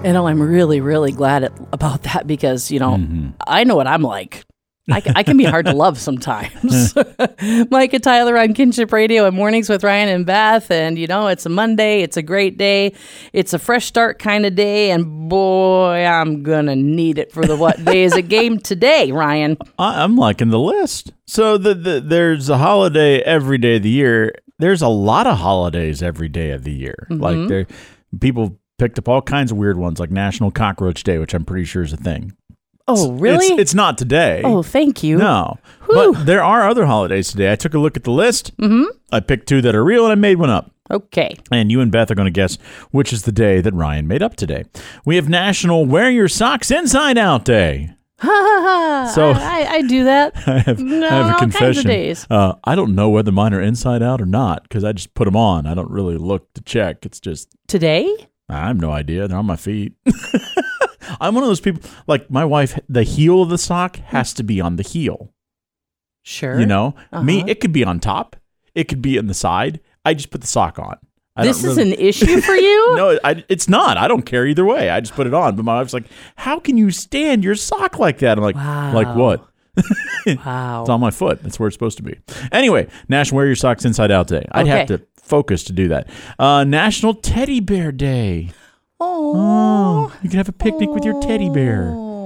You know, I'm really, really glad about that because, I know what I'm like. I can be hard to love sometimes. Mike and Tyler on Kinship Radio and Mornings with Ryan and Beth. And, it's a Monday. It's a great day. It's a fresh start kind of day. And boy, I'm going to need it for what day is a game today, Ryan? I'm liking the list. So there's a holiday every day of the year. There's a lot of holidays every day of the year. Mm-hmm. Like people picked up all kinds of weird ones, like National Cockroach Day, which I'm pretty sure is a thing. Oh, really? It's not today. Oh, thank you. No. Whew. But there are other holidays today. I took a look at the list. Mm-hmm. I picked 2 that are real, and I made one up. Okay. And you and Beth are going to guess which is the day that Ryan made up today. We have National Wear Your Socks Inside Out Day. Ha ha ha. So I do that. I have a confession. Kinds of days. I don't know whether mine are inside out or not because I just put them on. I don't really look to check. It's just... Today? I have no idea. They're on my feet. I'm one of those people, like my wife, the heel of the sock has to be on the heel. Sure. Me, it could be on top. It could be on the side. I just put the sock on. This is an issue for you? No, it's not. I don't care either way. I just put it on. But my wife's like, how can you stand your sock like that? I'm like, wow. Like what? Wow. It's on my foot. That's where it's supposed to be. Anyway, National Wear Your Socks Inside Out Day. I'd have to focus to do that. National Teddy Bear Day. Oh, you can have a picnic with your teddy bear.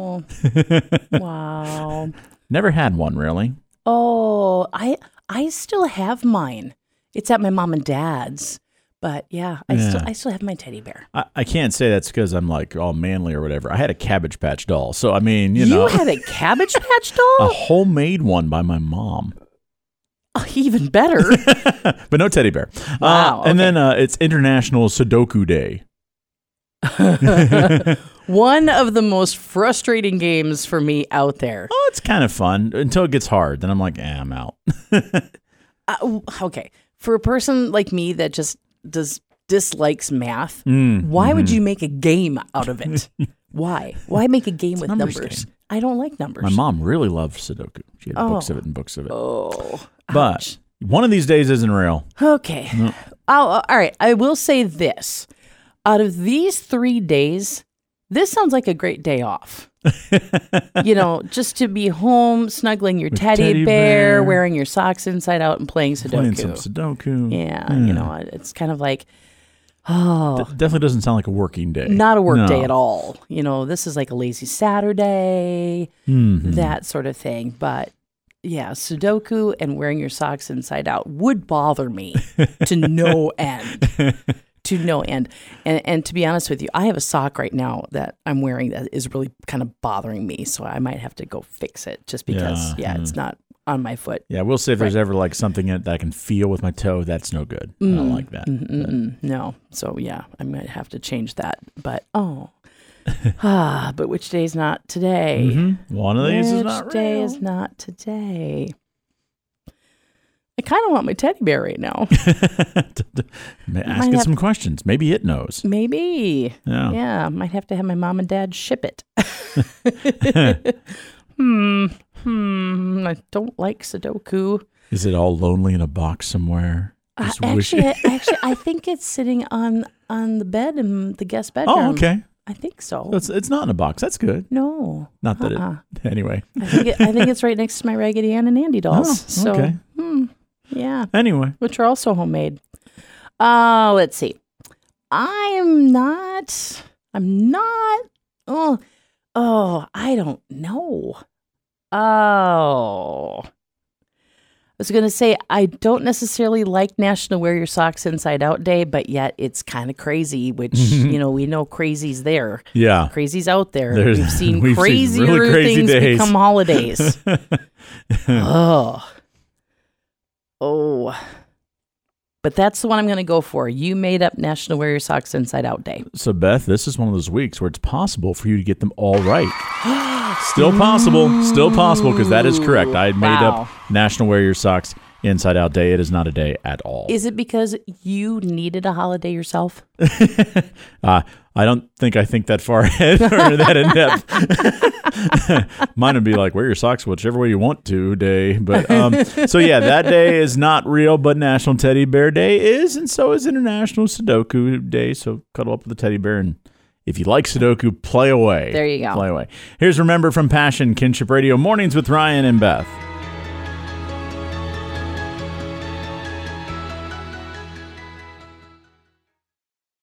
Wow. Never had one, really. Oh, I still have mine. It's at my mom and dad's. But yeah, I still have my teddy bear. I can't say that's because I'm like all manly or whatever. I had a Cabbage Patch doll. So, I mean, You had a Cabbage Patch doll? A homemade one by my mom. Oh, even better. But no teddy bear. Wow. And then it's International Sudoku Day. One of the most frustrating games for me out there. Oh, it's kind of fun until it gets hard. Then I'm like, I'm out. Okay. For a person like me that just dislikes math, why would you make a game out of it? Why? Why make a game with numbers? Game. I don't like numbers. My mom really loved Sudoku. She had books of it and books of it. Oh, but one of these days isn't real. Okay. No. All right. I will say this. Out of these 3 days, this sounds like a great day off. Just to be home, snuggling your teddy bear, wearing your socks inside out, and playing Sudoku. Playing some Sudoku. Yeah, it's kind of like, definitely doesn't sound like a working day. Not a work day at all. This is like a lazy Saturday, that sort of thing. But yeah, Sudoku and wearing your socks inside out would bother me to no end. To no end. And to be honest with you, I have a sock right now that I'm wearing that is really kind of bothering me. So I might have to go fix it just because, it's not on my foot. Yeah, we'll see if there's ever like something in it that I can feel with my toe. That's no good. I don't like that. No. So yeah, I might have to change that. But but which day is not today? Mm-hmm. One of these is not real. Which day is not today? I kind of want my teddy bear right now. Ask it some questions. Maybe it knows. Maybe. Yeah. Might have to have my mom and dad ship it. I don't like Sudoku. Is it all lonely in a box somewhere? Actually, I think it's sitting on the bed in the guest bedroom. Oh, okay. I think so. It's not in a box. That's good. No. Not that it... Anyway. I think it's right next to my Raggedy Ann and Andy dolls. Oh, okay. Yeah. Anyway. Which are also homemade. Let's see. I'm not. Oh, I don't know. Oh. I was going to say, I don't necessarily like National Wear Your Socks Inside Out Day, but yet it's kind of crazy, which, we know crazy's there. Yeah. Crazy's out there. We've seen crazier really crazy things days. become holidays. Oh. But that's the one I'm going to go for. You made up National Wear Your Socks Inside Out Day. So, Beth, this is one of those weeks where it's possible for you to get them all right. Still possible, because that is correct. I made up National Wear Your Socks Inside Out Day. It is not a day at all. Is it because you needed a holiday yourself? I don't think I think that far ahead or that in depth. Mine would be like, wear your socks whichever way you want to day. But so yeah, that day is not real, but National Teddy Bear Day is, and so is International Sudoku Day. So cuddle up with the teddy bear and If you like Sudoku, play away. There you go. Play away. Here's Remember from Passion, Kinship Radio, Mornings with Ryan and Beth.